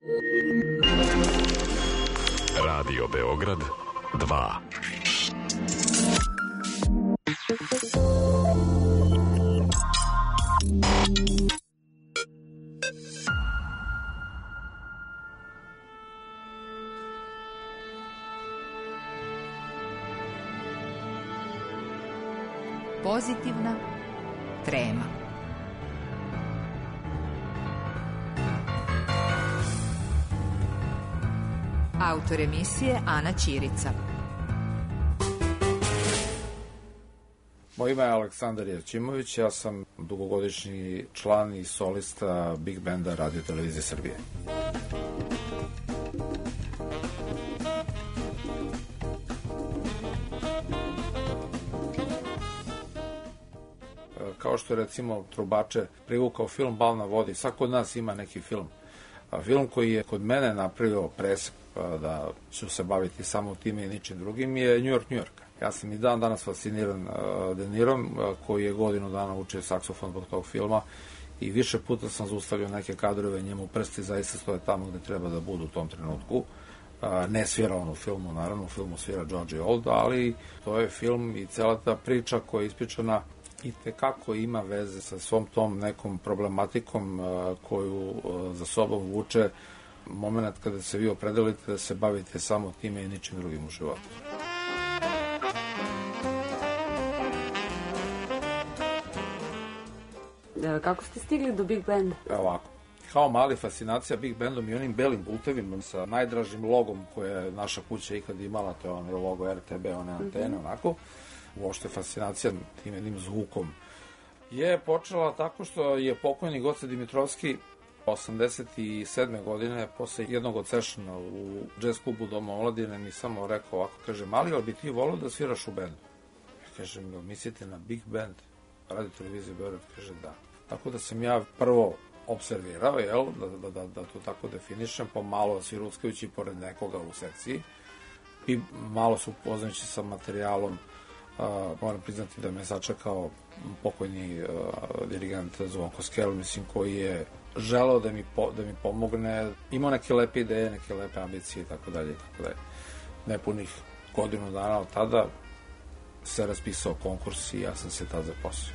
Radio Beograd 2. Pozitivna trema. Autor emisije Ana Ćirica. Moje ime je Aleksandar Jevćimović, ja sam dugogodišnji član i solista Big Banda Radio Televizije Srbije. Kao što je recimo Trubače privukao film Bal na vodi, svako od nas ima neki film. Film koji je kod mene napravio presek da ću se baviti samo time i ničim drugim je New York, New York. Ja sam i dan danas fasciniran De Nirom, koji je godinu dana učio saksofon zbog tog filma i više puta sam zaustavio neke kadrove, njemu prsti zaista stoje tamo gde treba da budu u tom trenutku. Ne svira on u filmu, naravno u filmu svira George Old, ali to je film i cela ta priča koja je ispričana i tekako ima veze sa svom tom nekom problematikom koju za sobom vuče moment kada se vi opredelite da se bavite samo time i ničim drugim u životu. Kako ste stigli do Big Banda? Ovako. Kao mali fascinacija Big Bandom i onim belim pultevima sa najdražim logom koje je naša kuća ikad imala, to je ono logo RTB, one antene, onako. Uopšte fascinacija tim jednim zvukom je počela tako što je pokojni Goce Dimitrovski 87. godine posle jednog od sessiona u jazz klubu Doma omladine mi samo rekao ovako, kaže, Mali, ali bi ti volio da sviraš u bendu? Ja kažem, mislite na Big Band? Radio Televizije Beograd, kaže da. Tako da sam ja prvo observirao, jel, da to tako definišem, pomalo sviruckajući pored nekoga u sekciji i malo se upoznajući sa materijalom. Moram priznati da me sačekao pokojni dirigent Zvonko Skel, mislim, koji je želeo da mi pomogne, imao neke lepe ideje, neke lepe ambicije i tako dalje. Nepunih godinu dana od tada se raspisao konkurs i ja sam se tada zaposlio.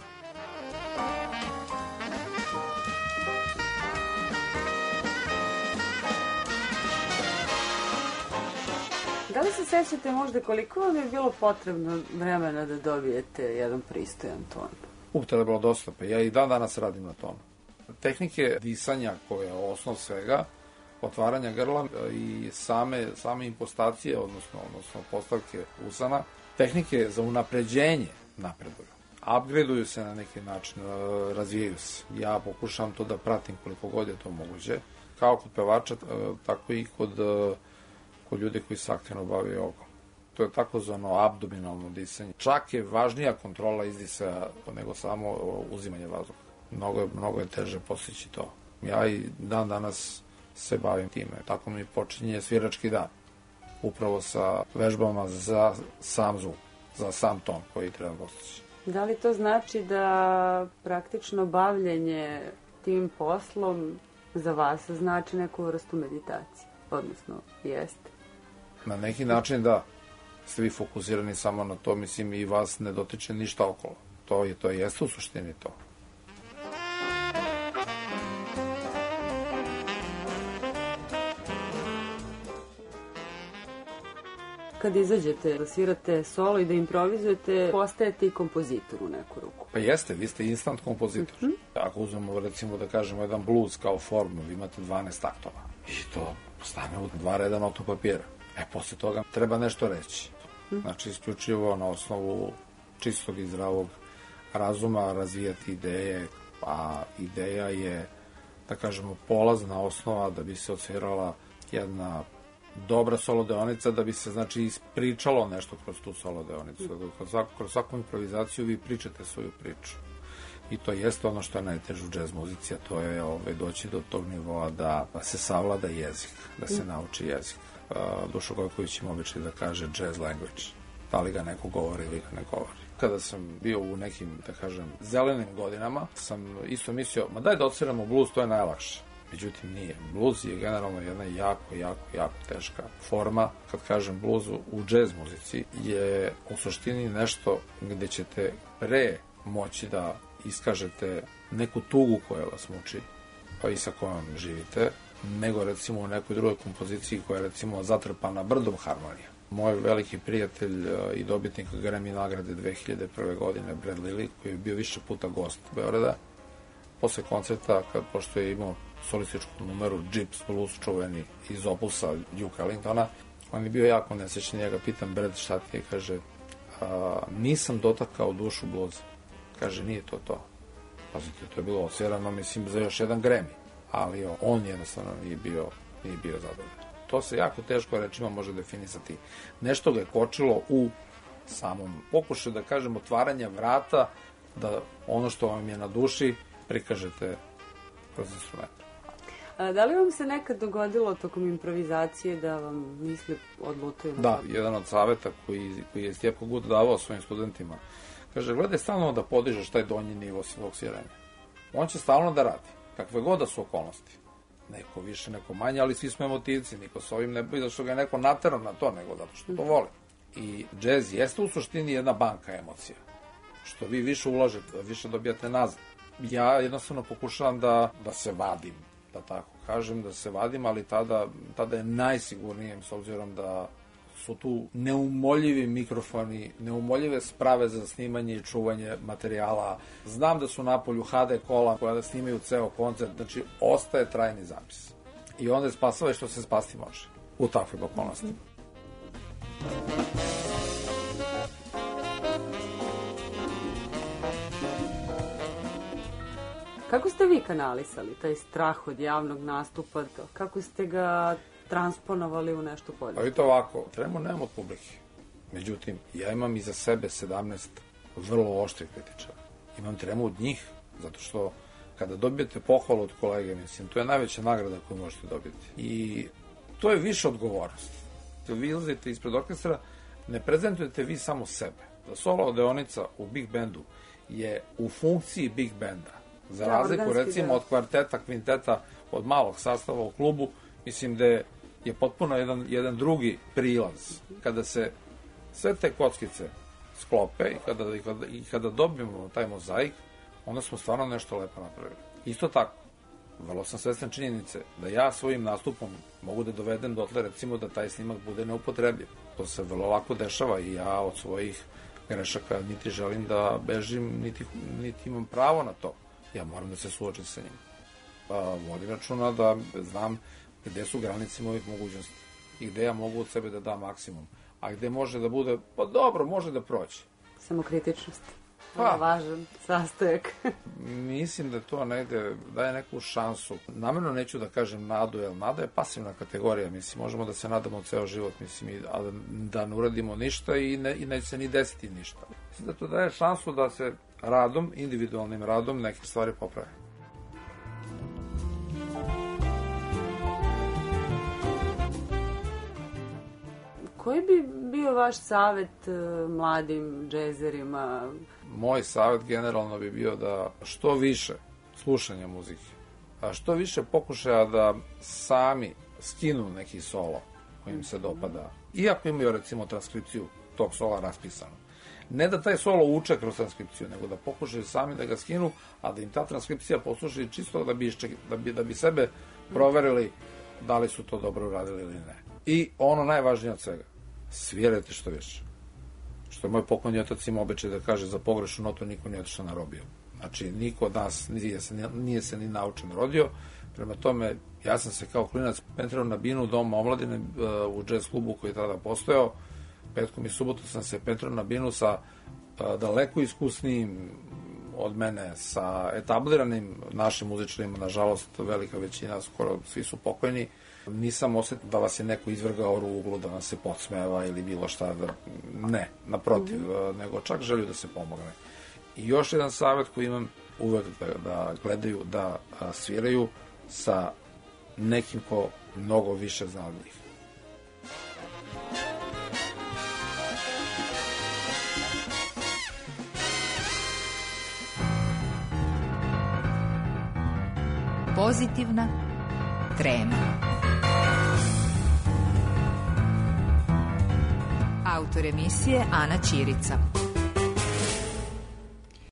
Da li se sećate možda koliko vam je bilo potrebno vremena da dobijete jedan pristojan ton? Tada je bilo dosta, pa ja i dan danas radim na tonu. Tehnike disanja koja je osnov svega, otvaranja grla i same impostacije, odnosno postavke usana, tehnike za unapređenje napreduju. Upgradeuju se na neki način, razvijaju se. Ja pokušavam to da pratim koliko god je to moguće, kao kod pevača, tako i kod ljudi koji se aktivno bave jogom. To je takozvano abdominalno disanje. Čak je važnija kontrola izdisaja nego samo uzimanje vazduha. Mnogo je teže postići to. Ja i dan danas se bavim time. Tako mi počinje svirački dan. Upravo sa vežbama za sam zvuk, za sam ton koji treba postići. Da li to znači da praktično bavljenje tim poslom za vas znači neku vrstu meditacije? Odnosno, jeste? Na neki način da. Ste vi fokusirani samo na to, mislim, i vas ne dotiče ništa okolo. To jeste u suštini to. Kad izađete da svirate solo i da improvizujete, postajete i kompozitor u neku ruku. Pa jeste, vi ste instant kompozitor. Ako uzmemo, recimo, da kažemo jedan blues kao formu, vi imate 12 taktova. I to stane u 2 reda notu papira. Posle toga treba nešto reći. Znači, isključivo na osnovu čistog i zdravog razuma razvijati ideje, a ideja je, da kažemo, polazna osnova da bi se odsvirala jedna dobra solo deonica, da bi se, znači, ispričalo nešto kroz tu solo deonicu. Kroz svaku improvizaciju vi pričate svoju priču. I to jeste ono što je najteže u džez muzici, a to je doći do tog nivoa da se savlada jezik, da se nauči jezik. Dušo Gojković ima običaj da kaže jazz language. Da li ga neko govori ili ga ne govori. Kada sam bio u nekim, da kažem, zelenim godinama, sam isto mislio, ma daj da odsviramo blues, to je najlakše. Međutim, nije. Blues je generalno jedna jako teška forma. Kad kažem blues u džez muzici je u suštini nešto gde ćete pre moći da iskažete neku tugu koja vas muči, pa i sa kojom živite, nego recimo u nekoj drugoj kompoziciji koja je recimo zatrpana brdom harmonija. Moj veliki prijatelj i dobitnik Grammy nagrade 2001. godine, Brad Lilly, koji je bio više puta gost Beograda, posle koncerta, pošto je imao solističku numeru Gyps Blues, čuveni iz opusa Duke Ellingtona, on je bio jako nesrećan, ja ga pitam, Brad, šta ti je? Kaže, nisam dotakao dušu bluza. Kaže, nije to. Pazite, to je bilo osvirano, mislim, za još jedan Grammy, ali on jednostavno nije bio zadovoljan. To se jako teško rečima može definisati. Nešto ga je kočilo u samom pokušaju, da kažem, otvaranja vrata, da ono što vam je na duši prikažete kroz instrument. Da li vam se nekad dogodilo tokom improvizacije da vam misli odlutaju? Da, jedan od saveta koji je Stjepo Gut davao svojim studentima, kaže, gledaj stalno da podižeš taj donji nivo svog sviranja. On će stalno da radi, kakve god da su okolnosti. Neko više, neko manje, ali svi smo emotivci, niko s ovim ne bi da što ga je neko naterao na to, nego zato što to voli. I džez jeste u suštini jedna banka emocija. Što vi više ulažete, više dobijate nazad. Ja jednostavno pokušavam da se vadim, da tako kažem, da se vadim, ali tada je najsigurnije, s obzirom da su tu neumoljivi mikrofoni, neumoljive sprave za snimanje i čuvanje materijala. Znam da su napolju HD kola koja da snimaju ceo koncert, znači ostaje trajni zapis. I onda je spasava što se spasti može u takvim okolnostima. Kako ste vi kanalisali taj strah od javnog nastupa? Kako ste ga transponovali u nešto bolje? Pa vidite ovako, tremu nemam od publike. Međutim, ja imam iza sebe 17 vrlo oštrih kritičara. Imam tremu od njih, zato što kada dobijete pohvalu od kolege, mislim, to je najveća nagrada koju možete dobiti. I to je više odgovornost. Vi izlazite ispred orkestra, ne prezentujete vi samo sebe. Da solo deonica u big bandu je u funkciji big banda. Za razliku, recimo, od kvarteta, kvinteta, od malog sastava u klubu, mislim da je potpuno jedan drugi prilaz. Kada se sve te kockice sklope i kada dobijemo taj mozaik, onda smo stvarno nešto lepo napravili. Isto tako, vrlo sam svestan činjenice da ja svojim nastupom mogu da dovedem dotle, recimo, da taj snimak bude neupotrebljiv. To se vrlo lako dešava i ja od svojih grešaka niti želim da bežim, niti imam pravo na to. Ja moram da se suočim sa njim. Vodim računa da znam gde su granice mojih mogućnosti i gde ja mogu od sebe da dam maksimum. A gde može da bude, pa dobro, može da proći. Samokritičnost. To je važan sastojak. Mislim da to negde daje neku šansu. Namerno neću da kažem nadu, jer nada je pasivna kategorija. Mislim, možemo da se nadamo ceo život, mislim, a da ne uradimo ništa i neće se ni desiti ništa. Mislim da to daje šansu da se radom, individualnim radom, neke stvari poprave. Koji bi bio vaš savet mladim džezerima? Moj savet generalno bi bio da što više slušanja muzike, a što više pokušaja da sami skinu neki solo koji im se dopada. Iako imaju, recimo, transkripciju tog sola raspisanu. Ne da taj solo uče kroz transkripciju, nego da pokušaju sami da ga skinu, a da im ta transkripcija posluši čisto da bi sebe proverili da li su to dobro uradili ili ne. I ono najvažnije od svega, svirajte što više. Što je moj pokojni otac imao običaj da kaže, za pogrešnu notu niko nije otišao na robiju. Znači, niko od nas nije se ni naučen rodio. Prema tome, ja sam se kao klinac pentrao na binu Doma omladine u džez klubu koji je tada postojao. Petkom i subotom sam se pentrao na binu sa daleko iskusnijim od mene, sa etabliranim našim muzičarima, nažalost, velika većina, skoro svi su pokojni. Nisam osetio da vas je neko izvrgao ruglu, da vam se podsmeva ili bilo šta, ne, naprotiv, nego čak želju da se pomogne. I još jedan savjet koji imam, uvek da gledaju, da sviraju sa nekim ko mnogo više zna od njih. Pozitivna, Trema. Autor emisije Ana Ćirica.